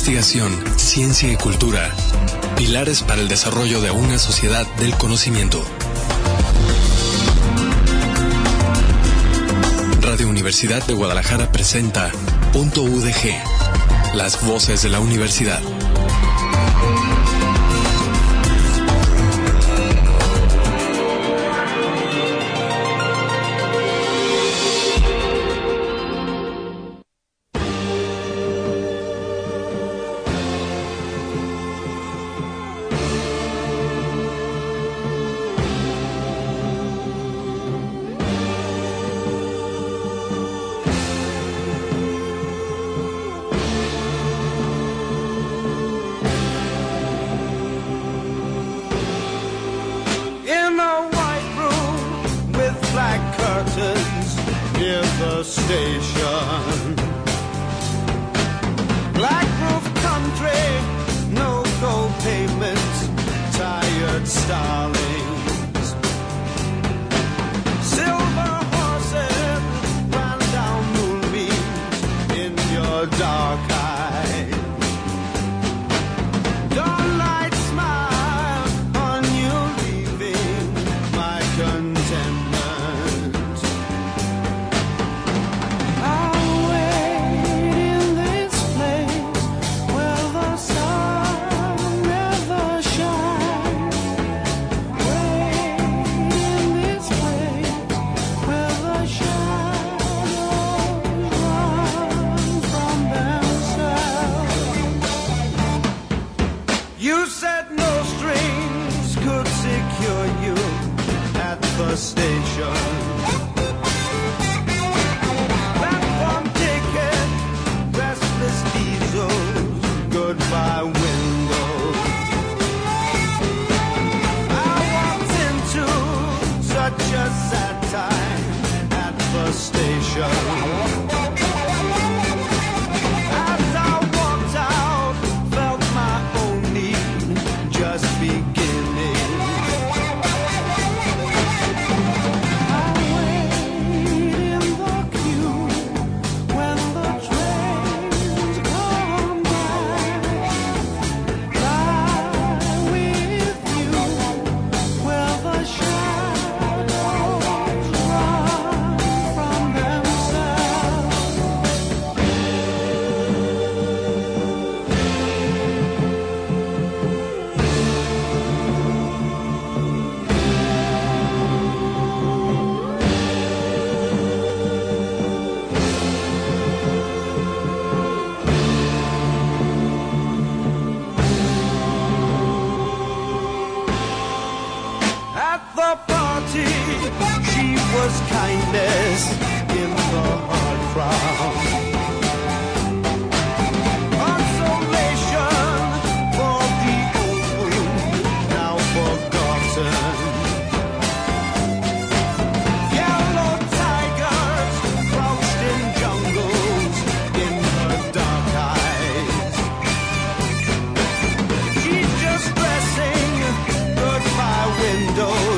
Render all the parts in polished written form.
investigación, ciencia y cultura. Pilares para el desarrollo de una sociedad del conocimiento. Radio Universidad de Guadalajara presenta Punto UDG, las voces de la universidad.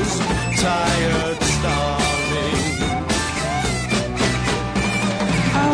I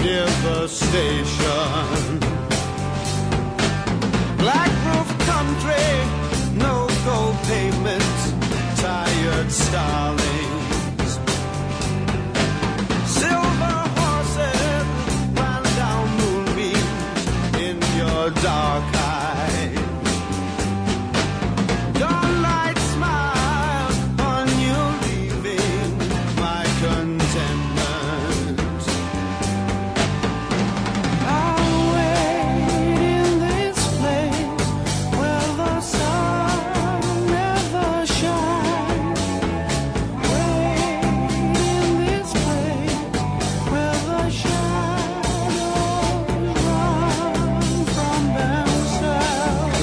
near the station. Black roof country, no gold pavement, tired starlings. Silver horses ran down moonbeams in your dark eyes. Dawnlight smiled on you leaving my contentment. I'll wait in this place where the sun never shines. Wait in this place where the shadows run from themselves.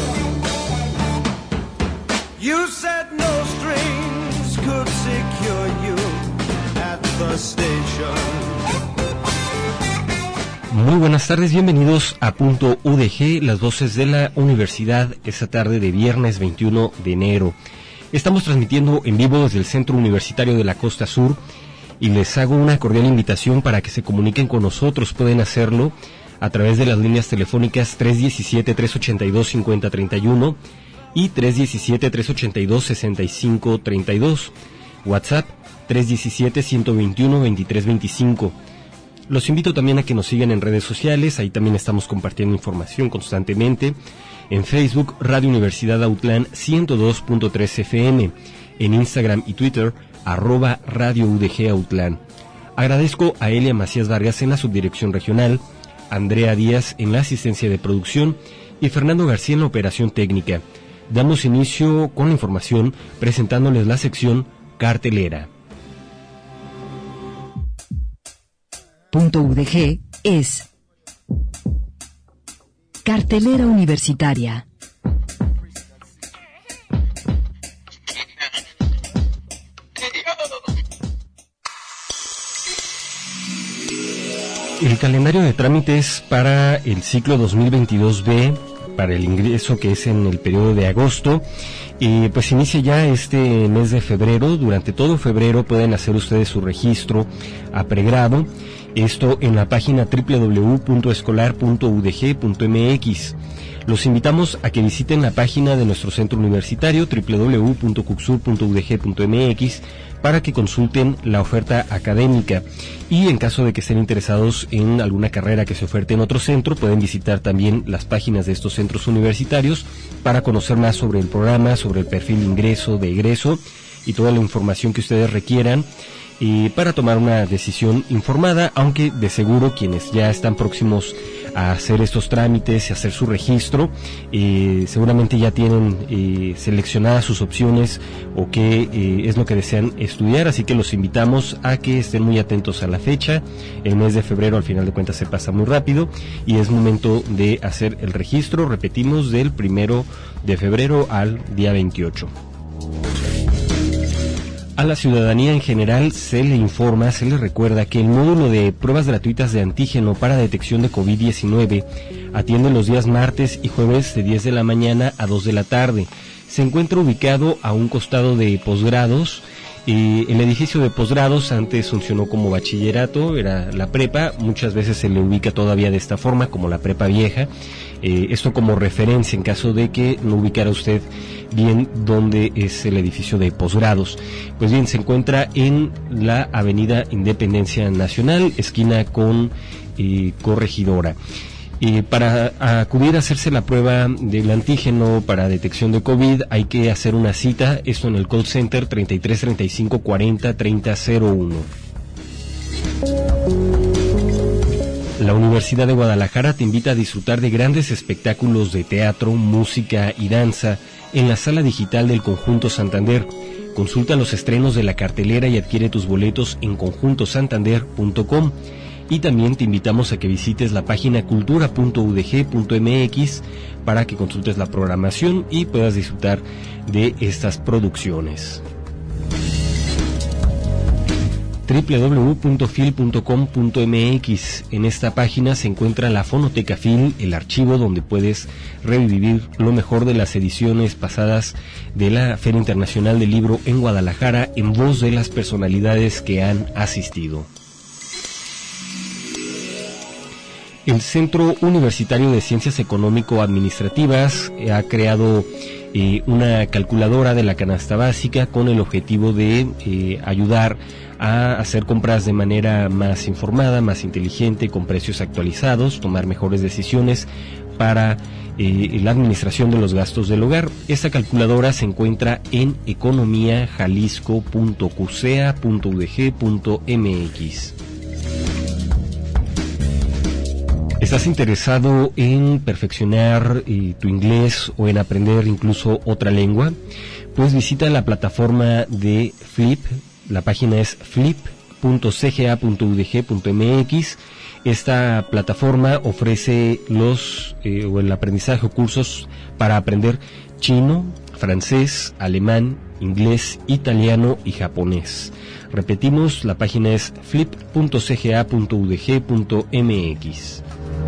You said no strings could secure you at the station. Muy buenas tardes, bienvenidos a Punto UDG, las voces de la universidad, esta tarde de viernes 21 de enero. Estamos transmitiendo en vivo desde el Centro Universitario de la Costa Sur y les hago una cordial invitación para que se comuniquen con nosotros. Pueden hacerlo a través de las líneas telefónicas 317-382-5031 y 317-382-6532, WhatsApp 317-121-2325. Los invito también a que nos sigan en redes sociales, ahí también estamos compartiendo información constantemente. En Facebook, Radio Universidad Autlán 102.3 FM, en Instagram y Twitter, @Radio UDG Autlán. Agradezco a Elia Macías Vargas en la subdirección regional, Andrea Díaz en la asistencia de producción y Fernando García en la operación técnica. Damos inicio con la información presentándoles la sección cartelera. Punto UDG es cartelera universitaria. El calendario de trámites para el ciclo 2022B, para el ingreso que es en el periodo de agosto, pues inicia ya este mes de febrero. Durante todo febrero pueden hacer ustedes su registro a pregrado, esto en la página www.escolar.udg.mx. Los invitamos a que visiten la página de nuestro centro universitario www.cucsur.udg.mx para que consulten la oferta académica, y en caso de que estén interesados en alguna carrera que se oferte en otro centro, pueden visitar también las páginas de estos centros universitarios para conocer más sobre el programa, sobre el perfil de ingreso, de egreso y toda la información que ustedes requieran para tomar una decisión informada, aunque de seguro quienes ya están próximos a hacer estos trámites y hacer su registro, seguramente ya tienen seleccionadas sus opciones o qué es lo que desean estudiar, así que los invitamos a que estén muy atentos a la fecha. El mes de febrero al final de cuentas se pasa muy rápido y es momento de hacer el registro, repetimos, del 1 de febrero al día 28. A la ciudadanía en general se le informa, se le recuerda que el módulo de pruebas gratuitas de antígeno para detección de COVID-19 atiende los días martes y jueves de 10 de la mañana a 2 de la tarde. Se encuentra ubicado a un costado de posgrados. El edificio de posgrados antes funcionó como bachillerato, era la prepa, muchas veces se le ubica todavía de esta forma, como la prepa vieja. Esto como referencia en caso de que no ubicara usted bien dónde es el edificio de posgrados. Pues bien, se encuentra en la avenida Independencia Nacional, esquina con Corregidora. Para acudir a hacerse la prueba del antígeno para detección de COVID hay que hacer una cita, esto en el call center 33 35 40 30 01. La Universidad de Guadalajara te invita a disfrutar de grandes espectáculos de teatro, música y danza en la sala digital del Conjunto Santander. Consulta los estrenos de la cartelera y adquiere tus boletos en conjuntosantander.com. Y también te invitamos a que visites la página cultura.udg.mx para que consultes la programación y puedas disfrutar de estas producciones. www.fil.com.mx. En esta página se encuentra la Fonoteca Fil, el archivo donde puedes revivir lo mejor de las ediciones pasadas de la Feria Internacional del Libro en Guadalajara en voz de las personalidades que han asistido. El Centro Universitario de Ciencias Económico-Administrativas ha creado una calculadora de la canasta básica con el objetivo de ayudar a hacer compras de manera más informada, más inteligente, con precios actualizados, tomar mejores decisiones para la administración de los gastos del hogar. Esta calculadora se encuentra en economiajalisco.cusea.udg.mx. ¿Estás interesado en perfeccionar tu inglés o en aprender incluso otra lengua? Pues visita la plataforma de Flip. La página es flip.cga.udg.mx. Esta plataforma ofrece el aprendizaje o cursos para aprender chino, francés, alemán, inglés, italiano y japonés. Repetimos, la página es flip.cga.udg.mx.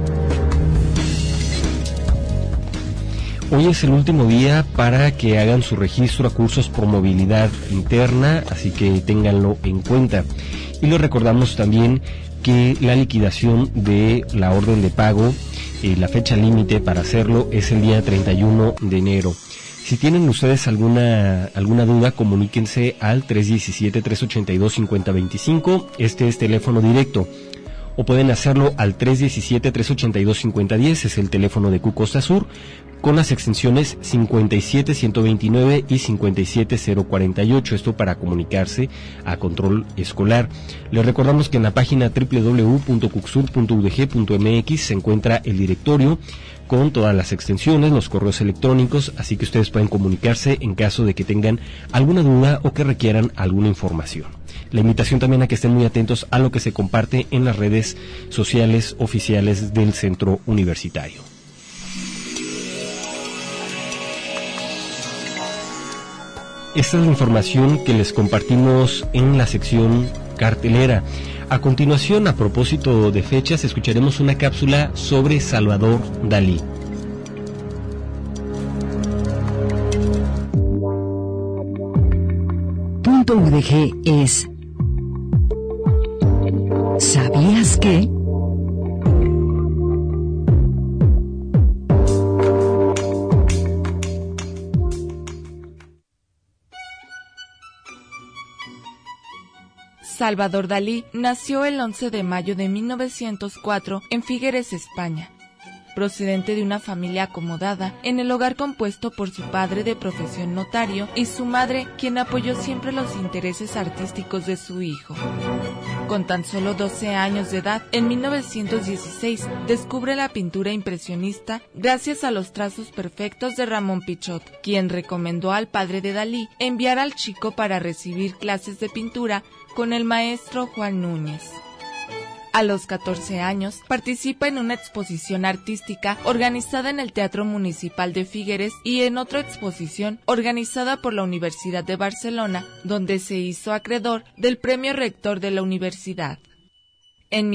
Hoy es el último día para que hagan su registro a cursos por movilidad interna, así que ténganlo en cuenta. Y les recordamos también que la liquidación de la orden de pago, la fecha límite para hacerlo es el día 31 de enero. Si tienen ustedes alguna duda, comuníquense al 317-382-5025, este es teléfono directo. O pueden hacerlo al 317-382-5010, es el teléfono de Q Costa Sur, con las extensiones 57-129 y 57-048, esto para comunicarse a control escolar. Les recordamos que en la página www.cucsur.udg.mx se encuentra el directorio con todas las extensiones, los correos electrónicos, así que ustedes pueden comunicarse en caso de que tengan alguna duda o que requieran alguna información. La invitación también a que estén muy atentos a lo que se comparte en las redes sociales oficiales del centro universitario. Esta es la información que les compartimos en la sección cartelera. A continuación, a propósito de fechas, escucharemos una cápsula sobre Salvador Dalí. Punto UDG es ¿sabías qué? Salvador Dalí nació el 11 de mayo de 1904 en Figueres, España. Procedente de una familia acomodada, en el hogar compuesto por su padre de profesión notario y su madre, quien apoyó siempre los intereses artísticos de su hijo. Con tan solo 12 años de edad, en 1916, descubre la pintura impresionista gracias a los trazos perfectos de Ramón Pichot, quien recomendó al padre de Dalí enviar al chico para recibir clases de pintura con el maestro Juan Núñez. A los 14 años, participa en una exposición artística organizada en el Teatro Municipal de Figueres y en otra exposición organizada por la Universidad de Barcelona, donde se hizo acreedor del premio rector de la universidad. En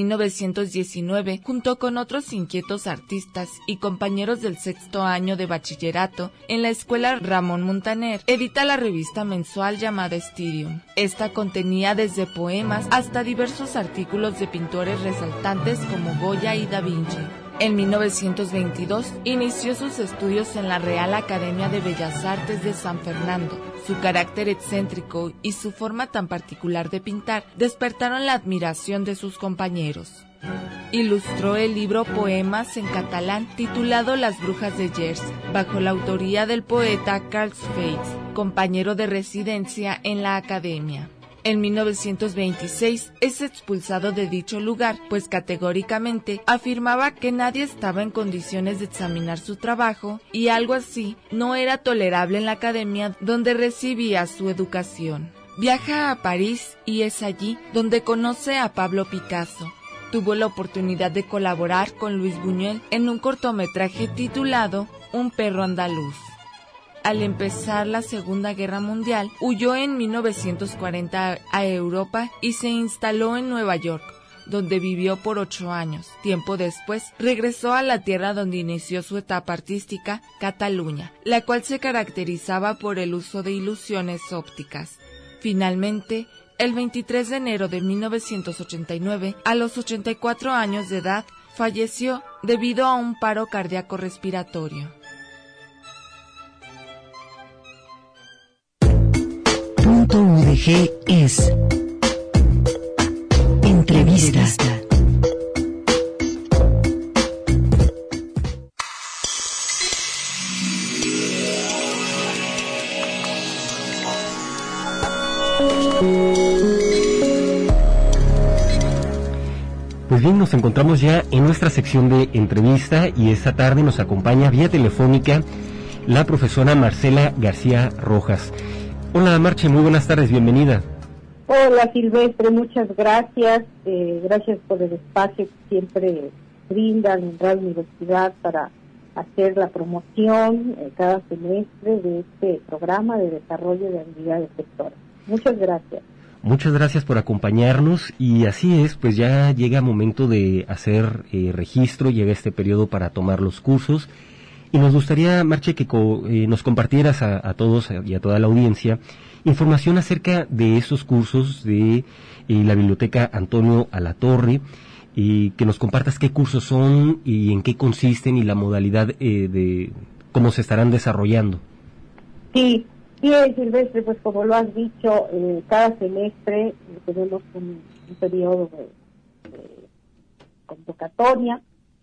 1919, junto con otros inquietos artistas y compañeros del sexto año de bachillerato en la escuela Ramón Muntaner, edita la revista mensual llamada Styrium. Esta contenía desde poemas hasta diversos artículos de pintores resaltantes como Goya y Da Vinci. En 1922 inició sus estudios en la Real Academia de Bellas Artes de San Fernando. Su carácter excéntrico y su forma tan particular de pintar despertaron la admiración de sus compañeros. Ilustró el libro Poemas en catalán titulado Las Brujas de Gers, bajo la autoría del poeta Carl Feits, compañero de residencia en la Academia. En 1926 es expulsado de dicho lugar, pues categóricamente afirmaba que nadie estaba en condiciones de examinar su trabajo y algo así no era tolerable en la academia donde recibía su educación. Viaja a París y es allí donde conoce a Pablo Picasso. Tuvo la oportunidad de colaborar con Luis Buñuel en un cortometraje titulado Un perro andaluz. Al empezar la Segunda Guerra Mundial, huyó en 1940 a Europa y se instaló en Nueva York, donde vivió por 8 años. Tiempo después, regresó a la tierra donde inició su etapa artística, Cataluña, la cual se caracterizaba por el uso de ilusiones ópticas. Finalmente, el 23 de enero de 1989, a los 84 años de edad, falleció debido a un paro cardíaco respiratorio. Punto UDG es entrevista. Pues bien, nos encontramos ya en nuestra sección de entrevista y esta tarde nos acompaña vía telefónica la profesora Marcela García Rojas. Hola Marche, muy buenas tardes, bienvenida. Hola Silvestre, muchas gracias. Gracias por el espacio que siempre brindan en Radio Universidad para hacer la promoción cada semestre de este programa de desarrollo de habilidades lectoras. Muchas gracias. Muchas gracias por acompañarnos y así es, pues ya llega momento de hacer registro, llega este periodo para tomar los cursos y nos gustaría, Marche, que nos compartieras a todos y a toda la audiencia información acerca de esos cursos de la Biblioteca Antonio Alatorre y que nos compartas qué cursos son y en qué consisten y la modalidad de cómo se estarán desarrollando. Sí. Bien, Silvestre, pues como lo has dicho, cada semestre tenemos un periodo de convocatoria.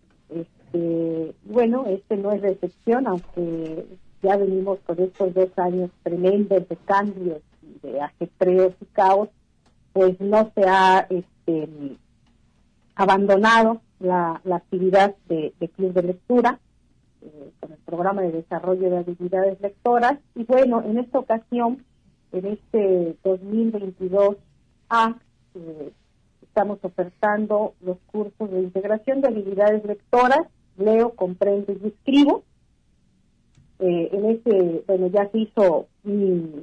Bueno, este no es de excepción, aunque ya venimos con estos 2 años tremendos de cambios, de ajetreos y caos, pues no se ha abandonado la actividad de club de lectura, con el programa de desarrollo de habilidades lectoras. Y bueno, en esta ocasión, en este 2022A, estamos ofertando los cursos de integración de habilidades lectoras, leo, comprendo y escribo. Bueno, ya se hizo un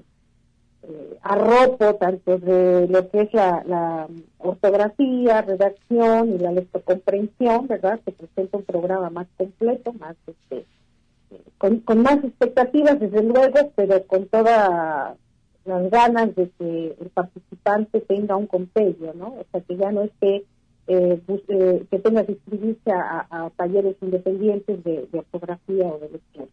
arropo tanto de lo que es la ortografía, redacción y la lectocomprensión, ¿verdad? Se presenta un programa más completo, más con más expectativas, desde luego, pero con todas las ganas de que el participante tenga un compendio, ¿no? O sea, que ya no esté que tenga que inscribirse a talleres independientes de ortografía o de lectura.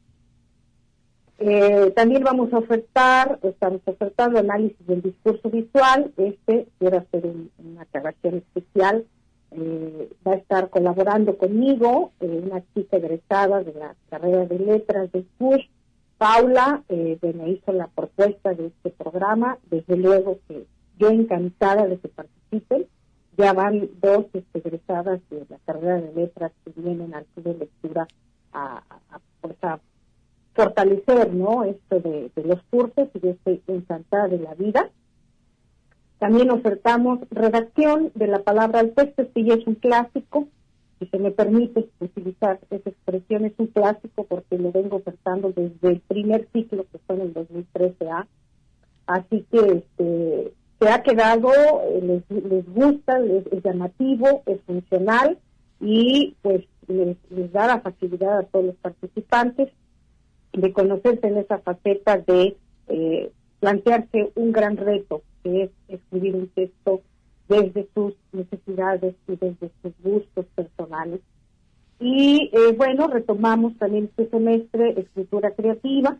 También estamos ofertando análisis del discurso visual. Quiero hacer una aclaración especial. Va a estar colaborando conmigo una chica egresada de la carrera de letras de CUSH, Paula, me hizo la propuesta de este programa. Desde luego que yo encantada de que participen. Ya van 2 egresadas de la carrera de letras que vienen al club de lectura a fortalecer, ¿no?, esto de los cursos, y yo estoy encantada de la vida. También ofertamos redacción de la palabra al texto. Este ya es un clásico, si se me permite utilizar esa expresión, es un clásico porque lo vengo ofertando desde el primer ciclo, que fue en el 2013A. Así que se ha quedado, les gusta, es llamativo, es funcional y pues les da la facilidad a todos los participantes de conocerse en esa faceta de plantearse un gran reto, que es escribir un texto desde sus necesidades y desde sus gustos personales. Y bueno, retomamos también este semestre escritura creativa,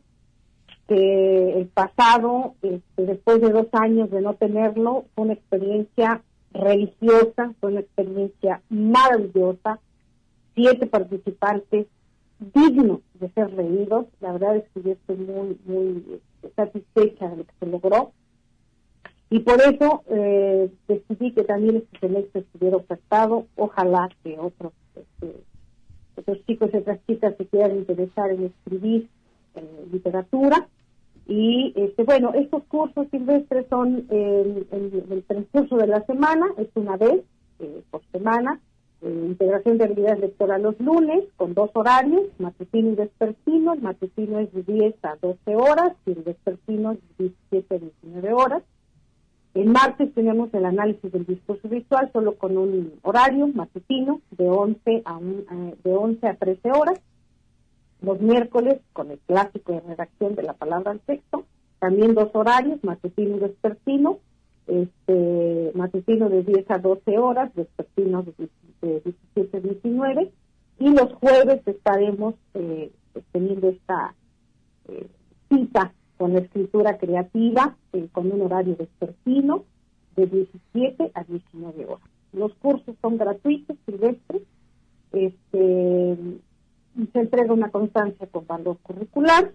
que el pasado, después de 2 años de no tenerlo, fue una experiencia religiosa, fue una experiencia maravillosa, 7 participantes dignos de ser leídos. La verdad es que yo estoy muy, muy satisfecha de lo que se logró. Y por eso decidí que también este semestre estuviera ofertado. Ojalá que otros chicos y otras chicas se quieran interesar en escribir literatura. Y bueno, estos cursos silvestres son el transcurso de la semana, es una vez por semana. Integración de habilidades lectoras los lunes, con 2 horarios, matutino y vespertino. El matutino es de 10 a 12 horas y el vespertino es de 17 a 19 horas. El martes tenemos el análisis del discurso visual, solo con un horario matutino de 11 a 13 horas. Los miércoles, con el clásico de redacción de la palabra al texto, también 2 horarios, matutino y vespertino. matutino de 10 a 12 horas, vespertino de 17 a 19, y los jueves estaremos teniendo esta cita con la escritura creativa, con un horario vespertino de 17 a 19 horas. Los cursos son gratuitos, silvestres, se entrega una constancia con valor curricular,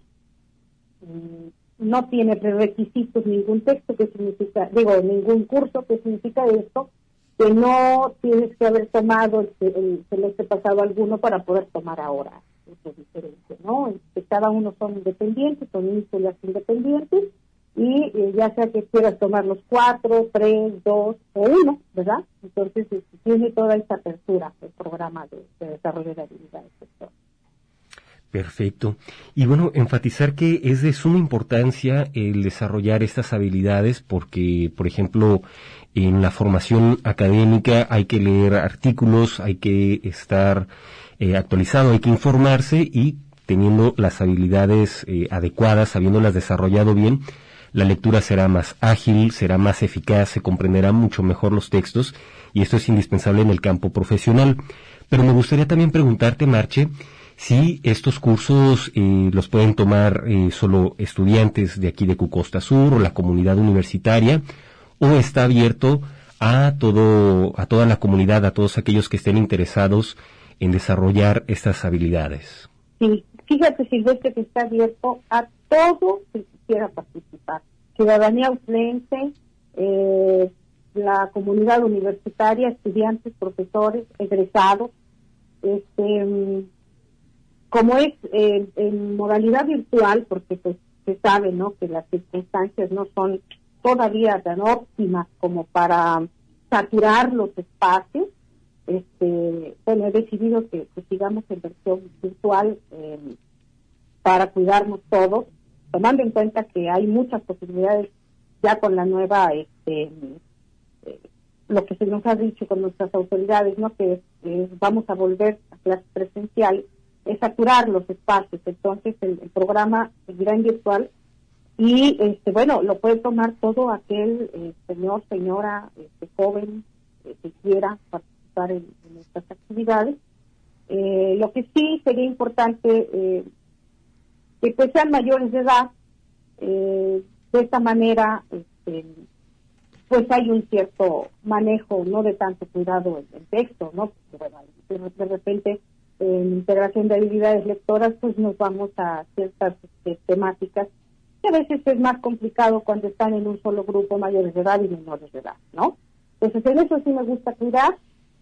no tiene prerequisitos ningún texto, que significa, ningún curso, que significa esto, que no tienes que haber tomado el semestre pasado alguno para poder tomar ahora. Eso es diferente, ¿no? Cada uno son independientes, son ínsulas independientes, y ya sea que quieras tomar los 4, 3, 2 o 1, ¿verdad? Entonces tiene toda esta apertura el programa de desarrollo de habilidades sector. Perfecto. Y bueno, enfatizar que es de suma importancia el desarrollar estas habilidades porque, por ejemplo, en la formación académica hay que leer artículos, hay que estar actualizado, hay que informarse, y teniendo las habilidades adecuadas, habiéndolas desarrollado bien, la lectura será más ágil, será más eficaz, se comprenderá mucho mejor los textos, y esto es indispensable en el campo profesional. Pero me gustaría también preguntarte, Marche, si estos cursos los pueden tomar solo estudiantes de aquí de Cucosta Sur o la comunidad universitaria, o está abierto a toda la comunidad, a todos aquellos que estén interesados en desarrollar estas habilidades. Sí, fíjate, Silvestre, que está abierto a todo el que quiera participar. Ciudadanía auslense, la comunidad universitaria, estudiantes, profesores, egresados, como es en modalidad virtual, porque pues se sabe, ¿no?, que las circunstancias no son todavía tan óptimas como para saturar los espacios. He decidido que sigamos en versión virtual para cuidarnos todos, tomando en cuenta que hay muchas posibilidades ya con la nueva, lo que se nos ha dicho con nuestras autoridades, ¿no?, que vamos a volver a clases presenciales, es saturar los espacios. Entonces el programa seguirá en virtual y lo puede tomar todo aquel señor, señora, joven que quiera participar en estas actividades. Lo que sí sería importante que pues sean mayores de edad. De esta manera pues hay un cierto manejo, no de tanto cuidado en texto, ¿no? Porque bueno, de repente en integración de habilidades lectoras pues nos vamos a ciertas temáticas que a veces es más complicado cuando están en un solo grupo mayores de edad y menores de edad, ¿no? Entonces en eso sí me gusta cuidar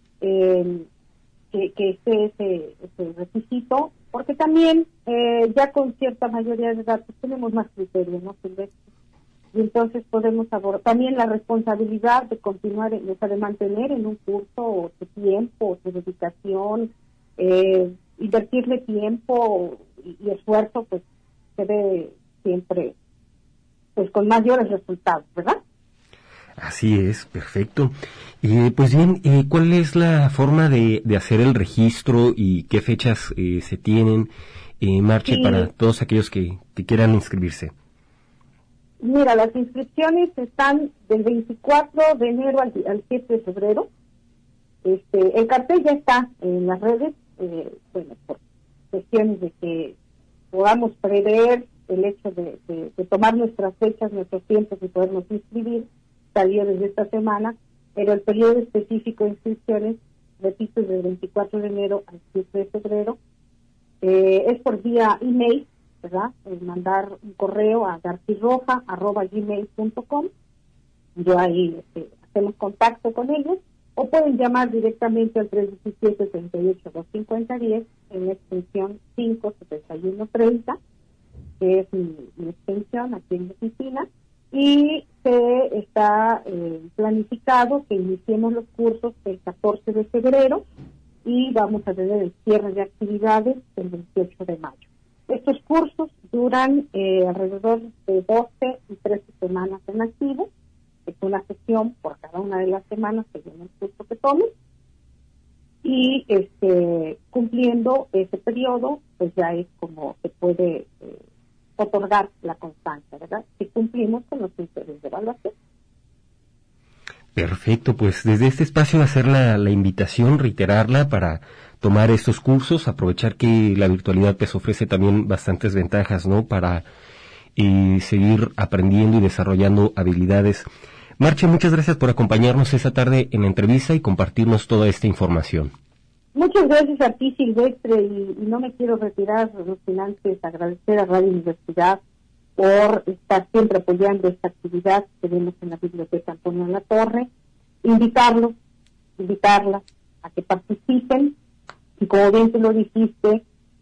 que esté ese requisito, porque también ya con cierta mayoría de edad pues tenemos más criterios, ¿no? Y entonces podemos abordar también la responsabilidad de continuar, de mantener en un curso tu tiempo, tu dedicación, invertirle tiempo y esfuerzo, pues se ve siempre pues con mayores resultados, ¿verdad? Así es, perfecto. Pues bien, ¿cuál es la forma de hacer el registro y qué fechas se tienen, Marche, para todos aquellos que quieran inscribirse? Mira, las inscripciones están del 24 de enero al 7 de febrero. El cartel ya está en las redes, por cuestiones de que podamos prever el hecho de tomar nuestras fechas, nuestros tiempos y podernos inscribir, salió desde esta semana, pero el periodo específico de inscripciones, repito, es del 24 de enero al 7 de febrero. Es por vía email, ¿verdad? Mandar un correo a garciroja@gmail.com. Yo ahí hacemos contacto con ellos, o pueden llamar directamente al 317-38-250-10 en la extensión 57130, que es mi extensión aquí en la oficina, y se está planificado que iniciemos los cursos el 14 de febrero y vamos a tener el cierre de actividades el 28 de mayo. Estos cursos duran alrededor de 12 y 13 semanas en activo. Es una sesión por cada una de las semanas según el curso que tomen. Y cumpliendo ese periodo, pues ya es como se puede otorgar la constancia, ¿verdad? Si cumplimos con los criterios de evaluación. Perfecto, pues desde este espacio hacer la invitación, reiterarla para tomar estos cursos, aprovechar que la virtualidad pues ofrece también bastantes ventajas, ¿no? Para seguir aprendiendo y desarrollando habilidades. Marche, muchas gracias por acompañarnos esta tarde en la entrevista y compartirnos toda esta información. Muchas gracias a ti, Silvestre, y no me quiero retirar sin antes agradecer a Radio Universidad por estar siempre apoyando esta actividad que tenemos en la Biblioteca Antonio Latorre, invitarla a que participen, y como bien tú lo dijiste,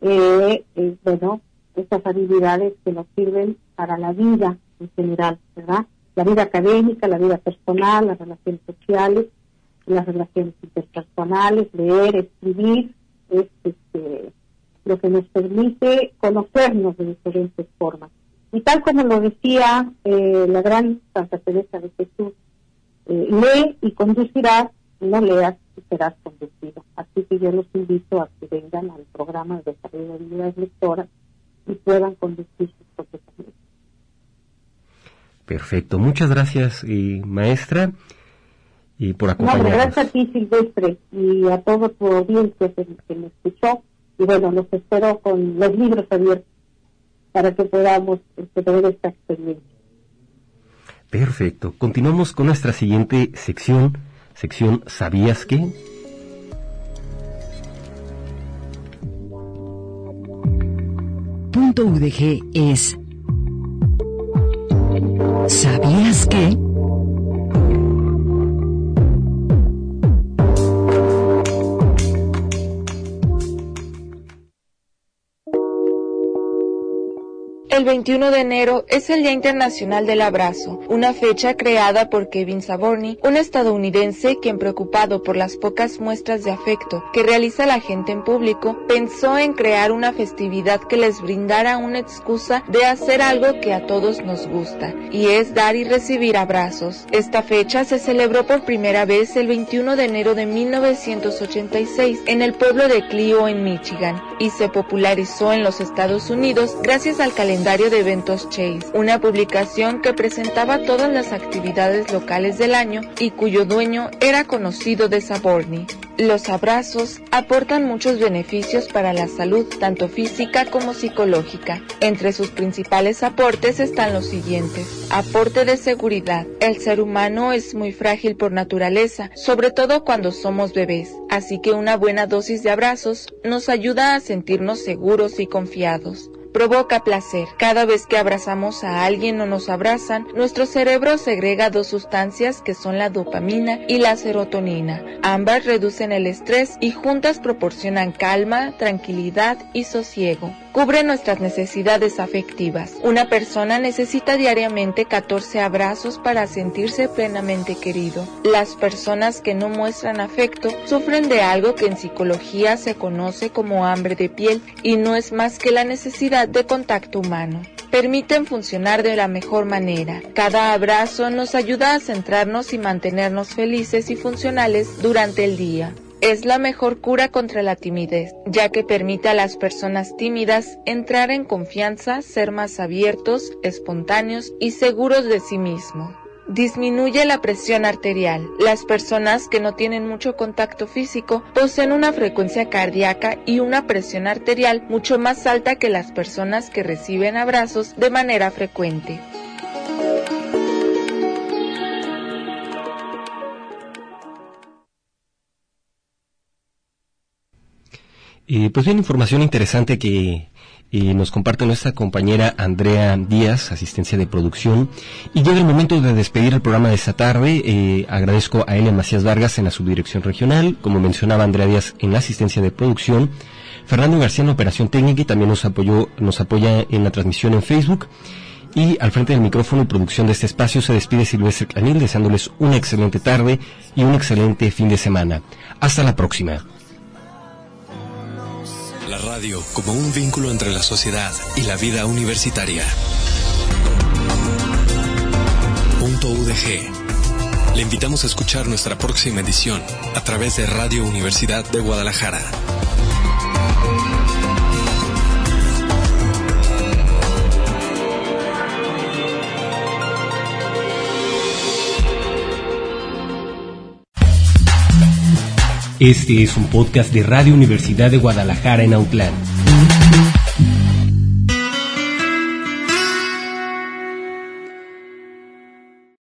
estas habilidades que nos sirven para la vida en general, ¿verdad? La vida académica, la vida personal, las relaciones sociales, las relaciones interpersonales, leer, escribir, es lo que nos permite conocernos de diferentes formas. Y tal como lo decía la gran Santa Teresa de Jesús, lee y conducirás, no leas y serás conducido. Así que yo los invito a que vengan al programa de desarrollo de habilidades lectoras y puedan conducir sus propios amigos. Perfecto, muchas gracias, maestra, y por acompañarnos. No, gracias a ti, Silvestre, y a toda tu audiencia que me escuchó, y bueno, los espero con los libros abiertos para que podamos tener esta experiencia. Perfecto. Continuamos con nuestra siguiente sección ¿Sabías qué? Punto UDG es ¿sabías qué? El 21 de enero es el Día Internacional del Abrazo, una fecha creada por Kevin Savorny, un estadounidense quien, preocupado por las pocas muestras de afecto que realiza la gente en público, pensó en crear una festividad que les brindara una excusa de hacer algo que a todos nos gusta, y es dar y recibir abrazos. Esta fecha se celebró por primera vez el 21 de enero de 1986 en el pueblo de Clio, en Michigan, y se popularizó en los Estados Unidos gracias al calendario de eventos Chase, una publicación que presentaba todas las actividades locales del año y cuyo dueño era conocido de Savorny. Los abrazos aportan muchos beneficios para la salud, tanto física como psicológica. Entre sus principales aportes están los siguientes. Aporte de seguridad. El ser humano es muy frágil por naturaleza, sobre todo cuando somos bebés, así que una buena dosis de abrazos nos ayuda a sentirnos seguros y confiados. Provoca placer. Cada vez que abrazamos a alguien o nos abrazan, nuestro cerebro segrega dos sustancias que son la dopamina y la serotonina. Ambas reducen el estrés y juntas proporcionan calma, tranquilidad y sosiego. Cubre nuestras necesidades afectivas. Una persona necesita diariamente 14 abrazos para sentirse plenamente querido. Las personas que no muestran afecto sufren de algo que en psicología se conoce como hambre de piel y no es más que la necesidad de contacto humano. Permiten funcionar de la mejor manera. Cada abrazo nos ayuda a centrarnos y mantenernos felices y funcionales durante el día. Es la mejor cura contra la timidez, ya que permite a las personas tímidas entrar en confianza, ser más abiertos, espontáneos y seguros de sí mismos. Disminuye la presión arterial. Las personas que no tienen mucho contacto físico poseen una frecuencia cardíaca y una presión arterial mucho más alta que las personas que reciben abrazos de manera frecuente. Pues bien, información interesante que nos comparte nuestra compañera Andrea Díaz, asistencia de producción. Y llega el momento de despedir el programa de esta tarde. Agradezco a Elian Macías Vargas en la subdirección regional, como mencionaba Andrea Díaz en la asistencia de producción, Fernando García en la operación técnica y también nos apoya en la transmisión en Facebook. Y al frente del micrófono y producción de este espacio se despide Silvestre Clanil, deseándoles una excelente tarde y un excelente fin de semana. Hasta la próxima. La radio como un vínculo entre la sociedad y la vida universitaria. Punto UDG. Le invitamos a escuchar nuestra próxima edición a través de Radio Universidad de Guadalajara. Este es un podcast de Radio Universidad de Guadalajara en Autlán.